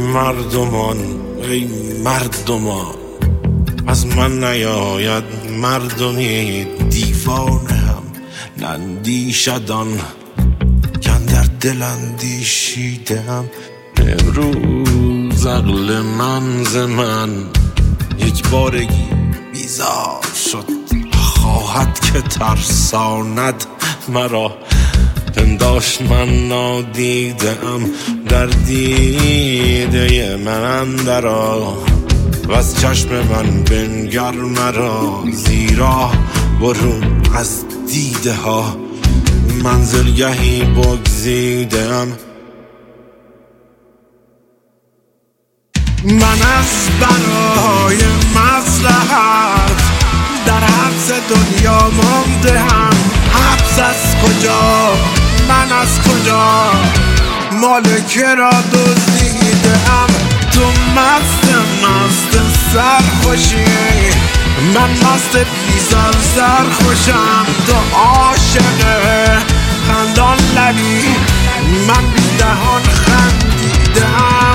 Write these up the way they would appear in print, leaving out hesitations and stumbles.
مردمان ای مردمان، از من نیاید مردمی دیوانه هم نندیشدان کاندر دل اندیشیدم. امروز عقل من ز من یک بارگی بیزار شد، خواهد که ترساند مرا. پنداشت من نادیدم در دیده من اندرا، و از چشم من بنگر مرا، زیرا برون از دیده ها منزلگهی بگزیدم. من از برای مصلحت در حبس دنیا مانده هم. حبس از کجا؟ من از کجا؟ مالکه را دزدیدم. تو مست سرخوشی، من مست بیزار سرخوشم. تو عاشق خندان لبی، من بی دهان خندیدم.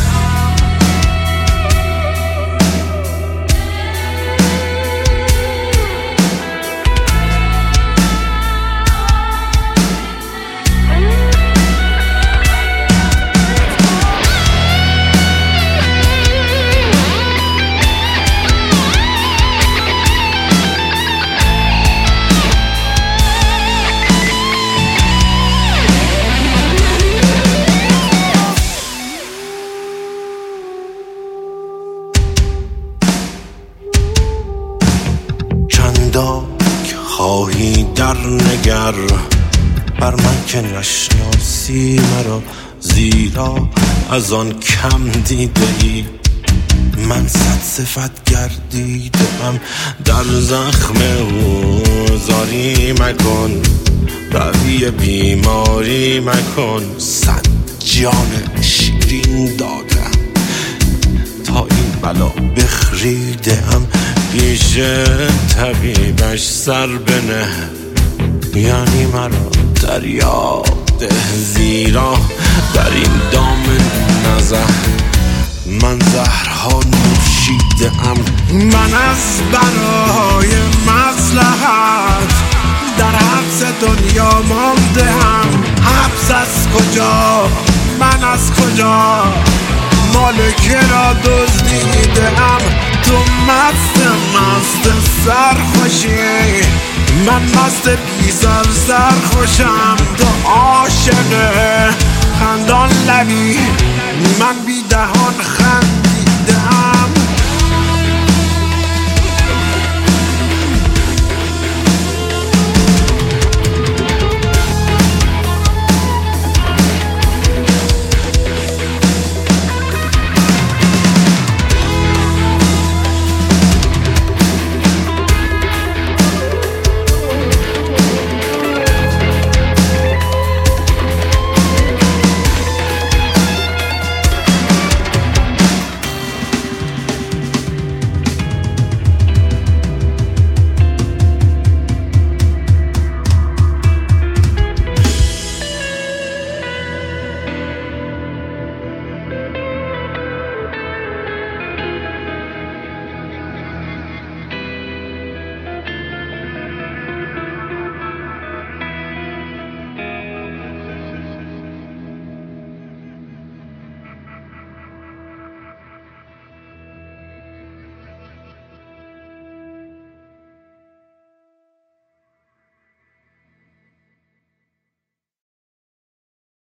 خواهی در نگر بر من که نشناسی مرا، زیرا از آن کم دیده ای من صد صفت گردیدم. در زخم او زاری مکن، روی بیماری مکن. صد جان شیرین دادم تا این بلا بخریدم. پیش طبیبش سر بنه، یعنی مرا دریا ده، زیرا در این دام نزه من زهرها نوشیدم. من از برای مصلحت در حبس دنیا مانده هم. حبس از کجا؟ من از کجا؟ مالکه را دزدیدم. تو مست سرخوشی، من مست بیزار سرخوشم. تو عاشق خندان لبی، من بی دهان خندیدم.